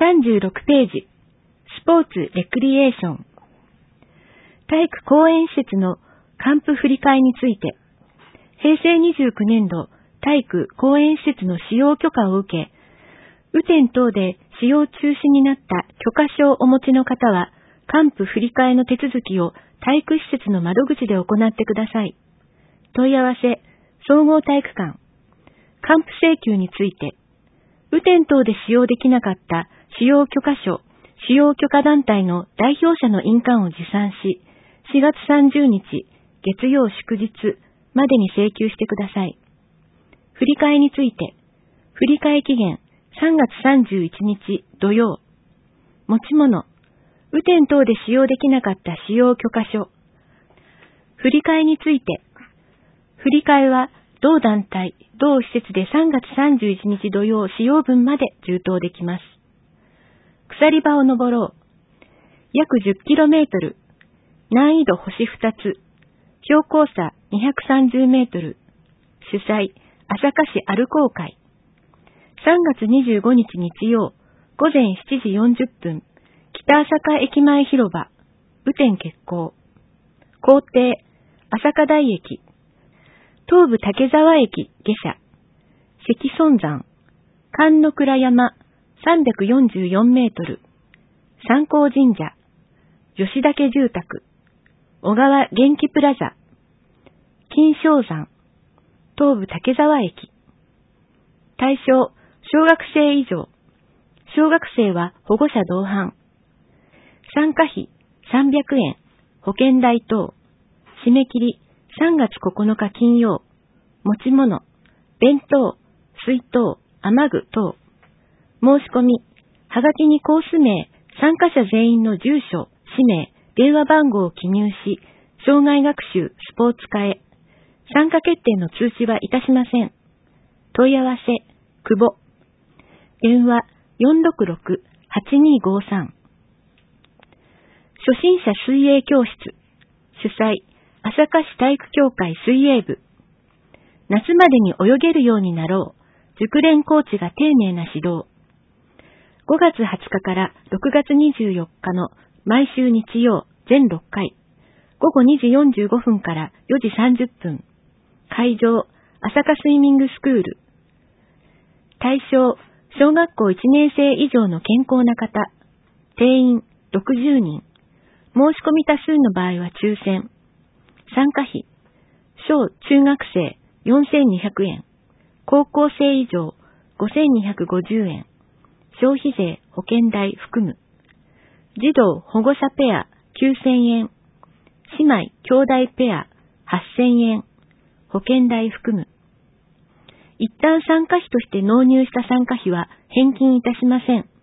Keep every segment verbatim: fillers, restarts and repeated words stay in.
さんじゅうろくページ、スポーツレクリエーション。体育公園施設の還付振り替えについて、へいせいにじゅうきゅうねんど体育公園施設の使用許可を受け、雨天等で使用中止になった許可証をお持ちの方は、還付振り替えの手続きを体育施設の窓口で行ってください。問い合わせ、総合体育館。還付請求について、雨天等で使用できなかった使用許可証、使用許可団体の代表者の印鑑を持参し、しがつさんじゅうにち、月曜祝日までに請求してください。振り替えについて、振り替え期限さんがつさんじゅういちにち土曜。持ち物、雨天等で使用できなかった使用許可書。振り替えについて、振り替えは同団体、同施設でさんがつさんじゅういちにち土曜使用分まで充当できます。鎖場を登ろう。約 じゅっキロメートル。難易度星ふたつ。標高差にひゃくさんじゅうメートル。主催、朝霞市歩こう会。さんがつにじゅうごにち日曜、ごぜんしちじよんじゅっぷん。北朝霞駅前広場。雨天決行。行程、朝霞台駅。東武竹沢駅下車。関村山。関の倉山さんびゃくよんじゅうよんメートル。三光神社。吉岳住宅。小川元気プラザ。金正山。東武竹沢駅。対象、小学生以上。小学生は保護者同伴。参加費さんびゃくえん。保険代等。締め切りさんがつここのか金曜。持ち物、弁当、水筒、雨具等。申し込み、はがきにコース名、参加者全員の住所、氏名、電話番号を記入し、障害学習、スポーツ科へ。参加決定の通知はいたしません。問い合わせ、久保。電話、よんろくろく はちにごさん。初心者水泳教室。主催、朝霞市体育協会水泳部。夏までに泳げるようになろう。熟練コーチが丁寧な指導。ごがつはつかからろくがつにじゅうよっかの毎週日曜全ろっかい。ごごにじよんじゅうごふんからよじさんじゅっぷん。会場、朝霞スイミングスクール。対象、小学校いちねんせい以上の健康な方。定員ろくじゅうにん。申し込み多数の場合は抽選。参加費、小中学生よんせんにひゃくえん。高校生以上ごせんにひゃくごじゅうえん。消費税、保険代含む。児童保護者ペアきゅうせんえん。姉妹兄弟ペアはっせんえん。保険代含む。一旦参加費として納入した参加費は返金いたしません。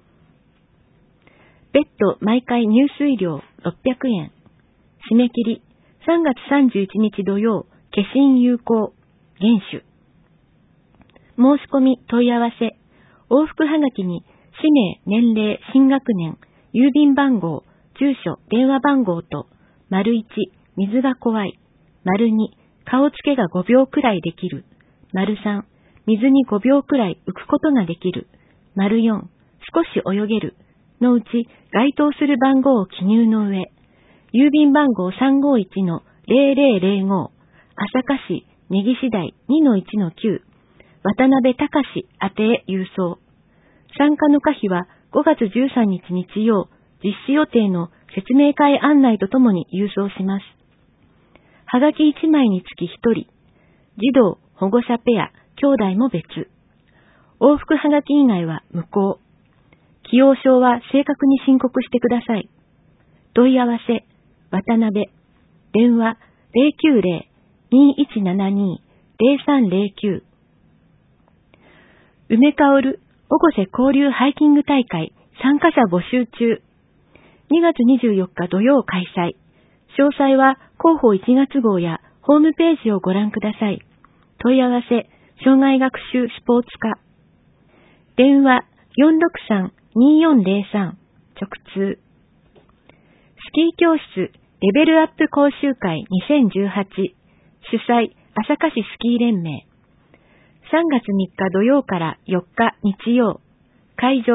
別途毎回入水料ろっぴゃくえん。締め切りさんがつさんじゅういちにち土曜、消印有効、厳守。申し込み問い合わせ、往復はがきに氏名、年齢、新学年、郵便番号、住所、電話番号と、丸いち、水が怖い、丸に、顔つけがごびょうくらいできる、丸さん、水にごびょうくらい浮くことができる、丸よん、少し泳げる、のうち該当する番号を記入の上、郵便番号 さんごいちのぜろぜろぜろご、朝霞市根岸台 にのいちのきゅう、渡辺隆宛てへ郵送。参加の可否はごがつじゅうさんにち日曜、実施予定の説明会案内とともに郵送します。はがきいちまいにつきひとり。児童、保護者ペア、兄弟も別。往復はがき以外は無効。起用証は正確に申告してください。問い合わせ、渡辺。電話ゼロきゅうゼロ にいちななに ゼロさんゼロきゅう。梅香るおごせ交流ハイキング大会参加者募集中。にがつにじゅうよっか土曜開催。詳細は広報いちがつごうやホームページをご覧ください。問い合わせ、障害学習スポーツ科。電話よんろくさん によんゼロさん直通。スキー教室レベルアップ講習会にせんじゅうはち。主催朝霞市スキー連盟。さんがつみっか土曜からよっか日曜。会場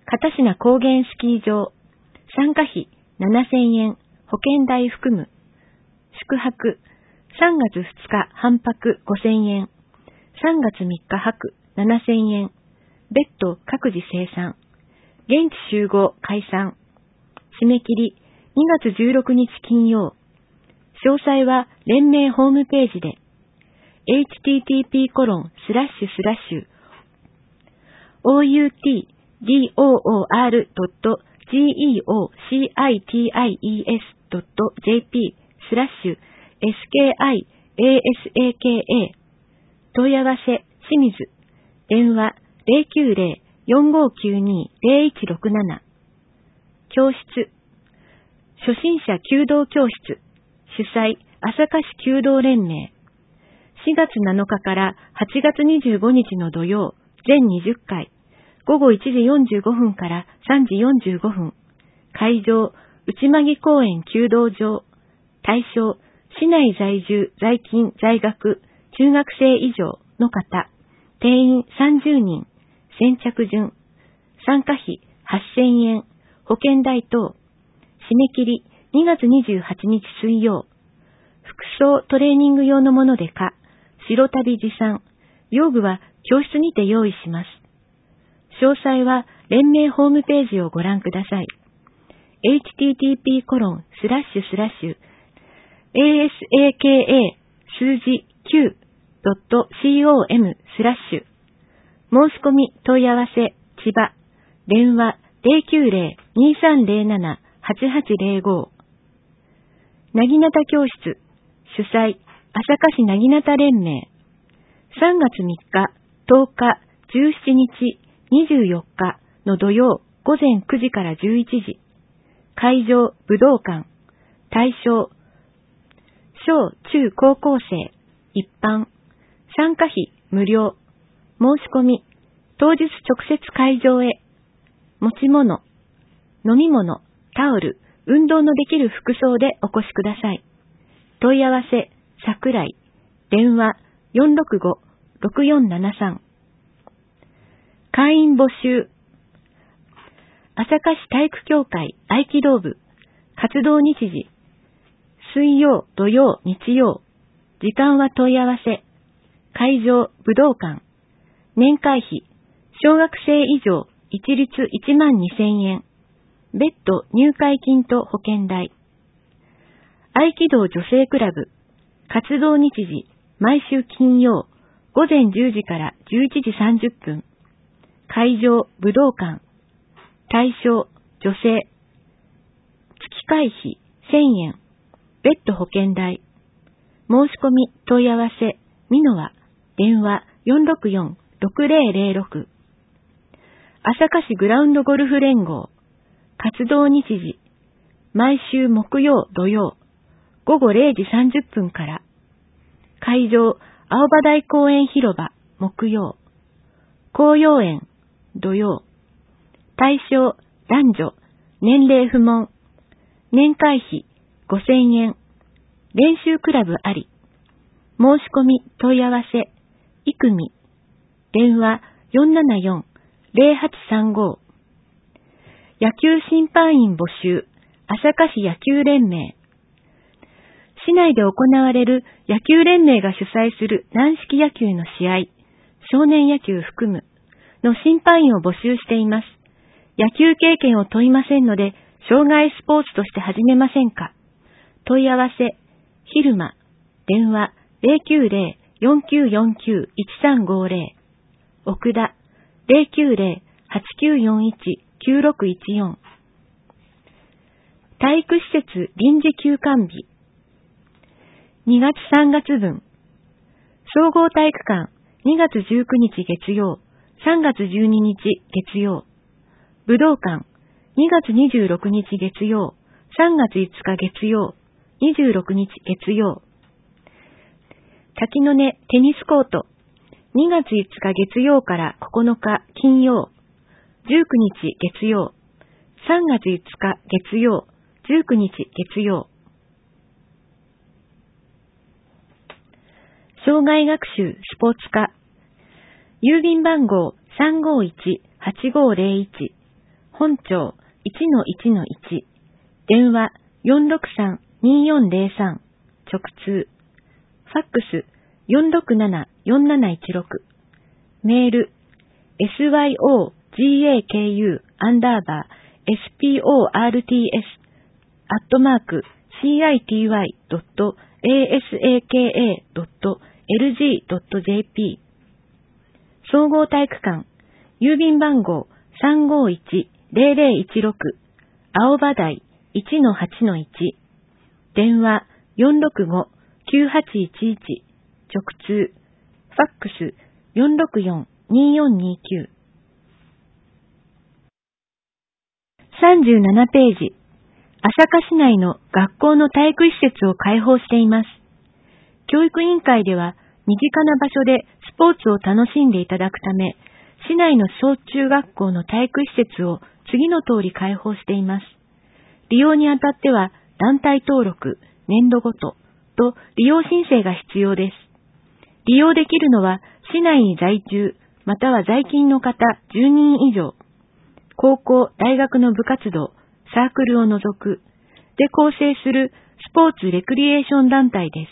片品高原スキー場、参加費ななせんえん、保険代含む。宿泊、さんがつふつか半泊ごせんえん、さんがつみっか泊ななせんえん、別途各自生産。現地集合解散。締め切りにがつじゅうろくにち金曜。詳細は連盟ホームページで エイチティーティーピーコロンスラッシュスラッシュ オーユーティードットジーイーオーシーアイティーアイイーエスドットジェーピースラッシュ エスケーアイエーエスエーケーエー 問い合わせ清水電話 ゼロきゅうゼロ よんごきゅうに ゼロいちろくなな教室初心者弓道教室主催朝霞市弓道連盟しがつなのかからはちがつにじゅうごにちの土曜全にじゅっかいごごいちじよんじゅうごふんからさんじよんじゅうごふん会場内間木公園弓道場対象市内在住在勤在学中学生以上の方定員さんじゅうにん先着順参加費はっせんえん保険代等締め切りにがつにじゅうはちにち水曜服装トレーニング用のものでか白旅持参用具は教室にて用意します詳細は連盟ホームページをご覧ください エイチティーティーピーコロンスラッシュスラッシュ エーエスエーケーエー 数字 きゅう ドット com スラッシュ申し込み問い合わせ千葉電話 ゼロきゅうゼロ にさんゼロなな はちはちゼロごなぎなた教室主催朝霞市なぎなた連盟さんがつみっか、とおか、じゅうしちにち、にじゅうよっかの土曜ごぜんくじからじゅういちじ会場武道館対象小中高校生一般参加費無料申し込み当日直接会場へ持ち物飲み物タオル運動のできる服装でお越しください問い合わせ桜井電話 よんろくご ろくよんななさん 会員募集朝霞市体育協会合気道部活動日時水曜土曜日曜時間は問い合わせ会場武道館年会費小学生以上一律いちまんにせんえん別途入会金と保険代合気道女性クラブ活動日時毎週金曜ごぜんじゅうじからじゅういちじさんじゅっぷん会場武道館対象女性月会費せんえん別途保険代申し込み問い合わせミノワ電話 よんろくよん ろくぜろぜろろく 朝霞市グラウンドゴルフ連合活動日時毎週木曜土曜ごごれいじさんじゅっぷんから会場青葉台公園広場木曜紅葉園土曜対象男女年齢不問年会費ごせんえん練習クラブあり申し込み問い合わせいくみ電話 よんななよん ゼロはちさんご 野球審判員募集朝霞市野球連盟市内で行われる野球連盟が主催する軟式野球の試合少年野球含むの審判員を募集しています野球経験を問いませんので障害スポーツとして始めませんか問い合わせ昼間電話 ゼロきゅうゼロ よんきゅうよんきゅう いちさんごゼロ 奥田 ゼロきゅうゼロ はちきゅうよんいち きゅうろくいちよん体育施設臨時休館日にがつさんがつぶん総合体育館にがつじゅうくにち月曜さんがつじゅうににち月曜武道館にがつにじゅうろくにち月曜さんがついつか月曜にじゅうろくにち月曜滝の根テニスコートにがついつか月曜からここのか金曜じゅうくにち月曜さんがついつか月曜じゅうくにち月曜障害学習スポーツ科郵便番号 さんごいち はちごゼロいち本庁 いちのいちのいち、電話 よんろくさん によんぜろさん、直通、ファックス よんろくなな よんなないちろく、メール エスワイオージーエーケーユー アンダーバー エスピーオーアールティーエス アットマーク シーアイティーワイ ドット エーエスエーケーエー ドット エルジー ドット ジェーピー 総合体育館郵便番号 さんごいちゼロゼロいちろく 青葉台 いちのはちのいち 電話 よんろくご きゅうはちいちいち 直通ファックス よんろくよん によんにきゅう さんじゅうななページ朝霞市内の学校の体育施設を開放しています。教育委員会では身近な場所でスポーツを楽しんでいただくため、市内の小中学校の体育施設を次の通り開放しています。利用にあたっては団体登録、年度ごとと利用申請が必要です。利用できるのは市内に在住または在勤の方じゅうにん以上、高校、大学の部活動、サークルを除くで構成するスポーツレクリエーション団体です。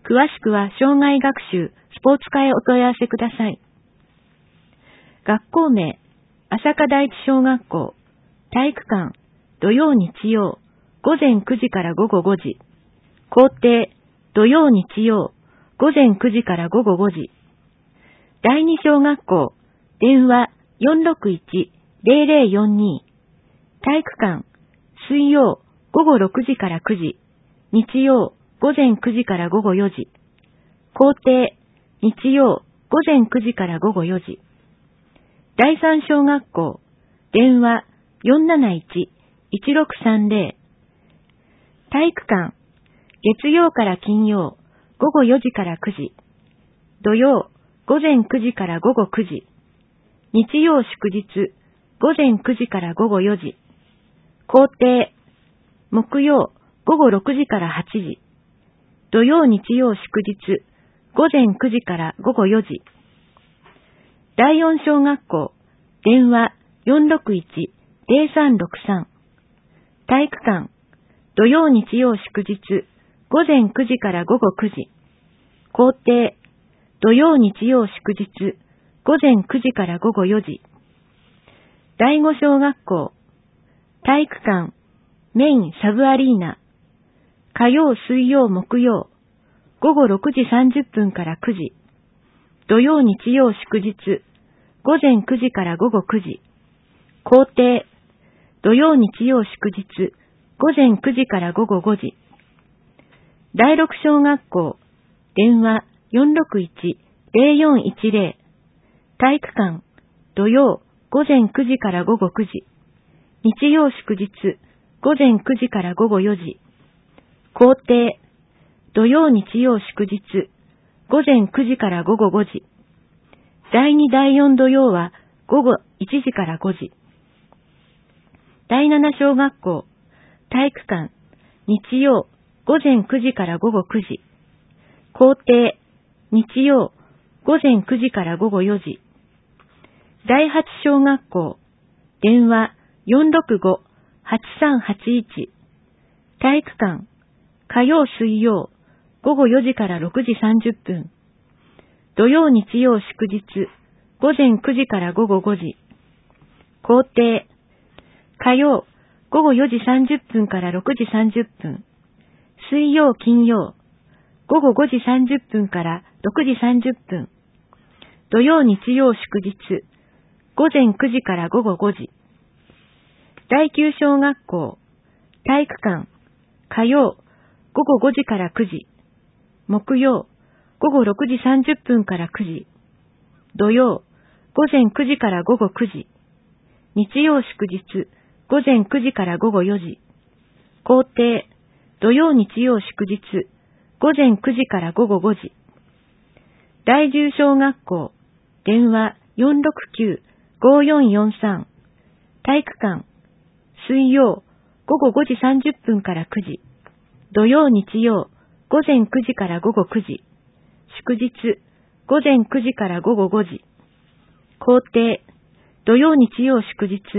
詳しくは障害学習スポーツ課へお問い合わせください。学校名、朝霞第一小学校、体育館、土曜日曜、午前くじから午後ごじ、校庭、土曜日曜、午前くじから午後ごじ、第二小学校、電話 よんろくいちゼロゼロよんに、体育館、水曜、午後ろくじからくじ、日曜、午前くじから午後よじ、校庭、日曜、午前くじから午後よじ、第三小学校、電話 よんなないち いちろくさんゼロ、体育館、月曜から金曜、午後よじからくじ、土曜、午前くじから午後くじ、日曜祝日、午前くじから午後よじ、校庭、木曜、午後ろくじからはちじ、土曜日曜祝日、午前くじから午後よじ、第四小学校、電話 よんろくいちゼロさんろくさん、体育館、土曜日曜祝日、午前くじから午後くじ、校庭、土曜日曜祝日、午前くじから午後よじ、第五小学校、体育館、メインサブアリーナ、火曜水曜木曜、午後ろくじさんじゅっぷんからくじ、土曜日曜祝日、午前くじから午後くじ、校庭、土曜日曜祝日、午前くじから午後ごじ、第六小学校、電話 よんろくいちゼロよんいちゼロ、体育館、土曜、午前くじから午後くじ、日曜祝日、午前くじから午後よじ、校庭、土曜日曜祝日、午前くじから午後ごじ、第二第四土曜は午後いちじからごじ、第七小学校、体育館、日曜、午前くじから午後くじ、校庭、日曜、午前くじから午後よじ、第八小学校、電話 よんろくご はちさんはちいち、体育館、火曜水曜、午後よじからろくじさんじゅっぷん、土曜日曜祝日、午前くじから午後ごじ、校庭、火曜、午後よじさんじゅっぷんからろくじさんじゅっぷん、水曜金曜、午後ごじさんじゅっぷんからろくじさんじゅっぷん、土曜日曜祝日、午前くじから午後ごじ、第九小学校、体育館、火曜、午後ごじからくじ、木曜、午後ろくじさんじゅっぷんからくじ、土曜、午前くじから午後くじ、日曜祝日、午前くじから午後よじ、校庭、土曜日曜祝日、午前くじから午後ごじ、第十小学校、電話 よんろくきゅう ごよんよんさん、体育館、水曜、午後ごじさんじゅっぷんからくじ、土曜日曜、午前くじから午後くじ、祝日、午前くじから午後ごじ、校庭、土曜日曜祝日、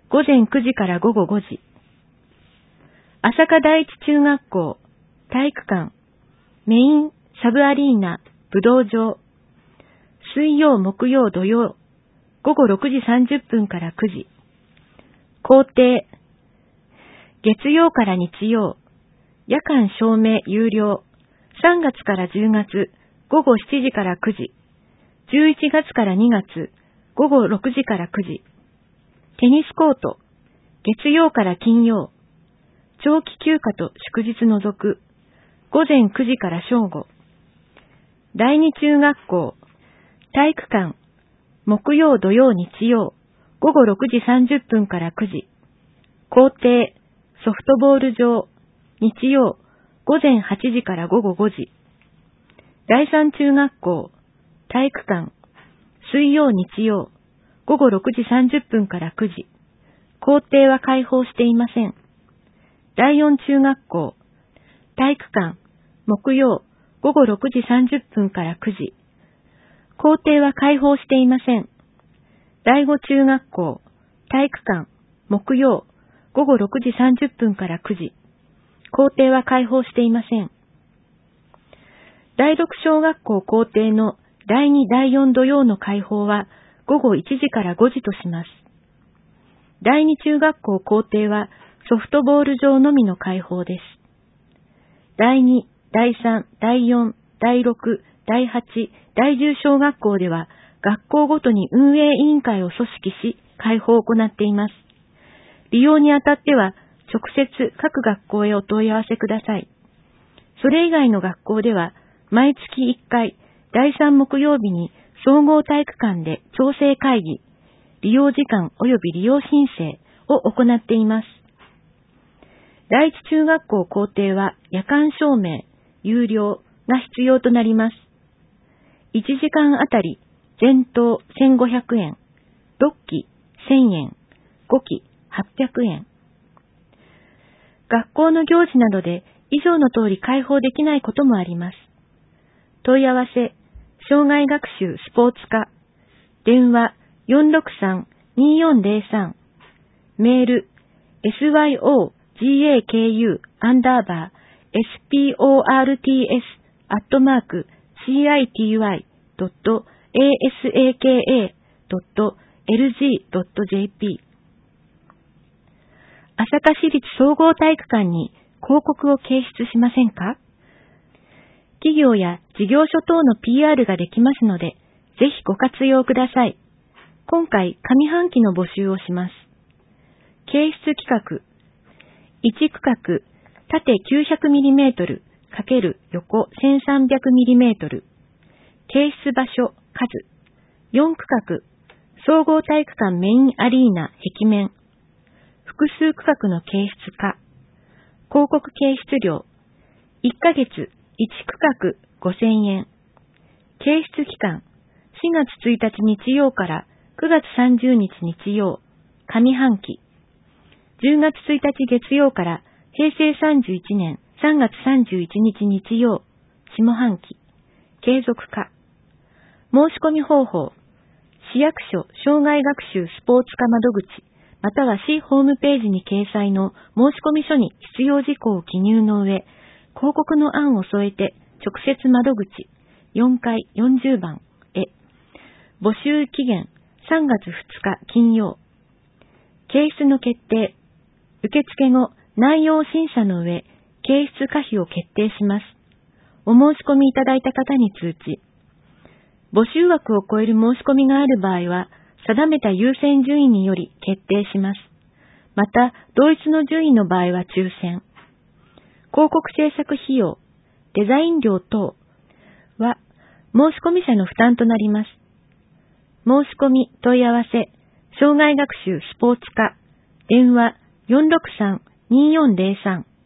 午前くじから午後ごじ。朝霞第一中学校、体育館、メインサブアリーナ、武道場。水曜、木曜、土曜、午後ろくじさんじゅっぷんからくじ。校庭、月曜から日曜、夜間照明有料、さんがつからじゅうがつ、午後しちじからくじ。じゅういちがつからにがつ、午後ろくじからくじ。テニスコート、月曜から金曜、長期休暇と祝日除く、午前くじから正午。第二中学校、体育館、木曜土曜日曜、午後ろくじさんじゅっぷんからくじ。校庭、ソフトボール場、日曜、午前はちじから午後ごじ。第三中学校、体育館、水曜日曜、午後ろくじさんじゅっぷんからくじ。校庭は開放していません。第四中学校、体育館、木曜、午後ろくじさんじゅっぷんからくじ。校庭は開放していません。第五中学校、体育館、木曜、午後ろくじさんじゅっぷんからくじ。校庭は開放していません。第六小学校校庭の第二、第四土曜の開放は午後いちじからごじとします。第二中学校校庭はソフトボール場のみの開放です。第二、第三、第四、第六、第八、第十小学校では学校ごとに運営委員会を組織し開放を行っています。利用にあたっては直接各学校へお問い合わせください。それ以外の学校では毎月いっかいだいさん木曜日に総合体育館で調整会議、利用時間及び利用申請を行っています。第一中学校校庭は夜間照明、有料が必要となります。いちじかんあたり全棟せんごひゃくえん、ろっきせんえん、ごきはっぴゃくえん。学校の行事などで以上の通り開放できないこともあります。問い合わせ、障害学習スポーツ科、電話 よんろくさん にーよんぜろさん、メール エスワイオージーエーケーユー アンダーバー エスピーオーアールティーエス アットマーク シーアイティーワイ ドット エーエスエーケーエー ドット エルジー ドット ジェーピー。朝霞市立総合体育館に広告を掲出しませんか？企業や事業所等の ピーアール ができますので、ぜひご活用ください。今回、上半期の募集をします。掲出企画、いち区画、縦 きゅうひゃくミリメートル×横 せんさんびゃくミリメートル、掲出場所、数、よん区画、総合体育館メインアリーナ壁面、複数区画の掲出化、広告掲出料、いっかげついち区画ごせんえん、掲出期間しがつついたち日曜からくがつさんじゅうにち日曜、上半期、じゅうがつついたち月曜からへいせいさんじゅういちねんさんがつさんじゅういちにち日曜、下半期、継続化。申し込み方法、市役所障害学習スポーツ課窓口、または市ホームページに掲載の申し込み書に必要事項を記入の上、広告の案を添えて直接窓口よんかいよんじゅうばんへ。募集期限さんがつふつか金曜。掲出の決定。受付後、内容審査の上、掲出可否を決定します。お申し込みいただいた方に通知。募集枠を超える申し込みがある場合は、定めた優先順位により決定します。また、同一の順位の場合は抽選。広告制作費用、デザイン料等は申し込み者の負担となります。申し込み問い合わせ、障害学習スポーツ課、電話 よんろくさん にーよんぜろさん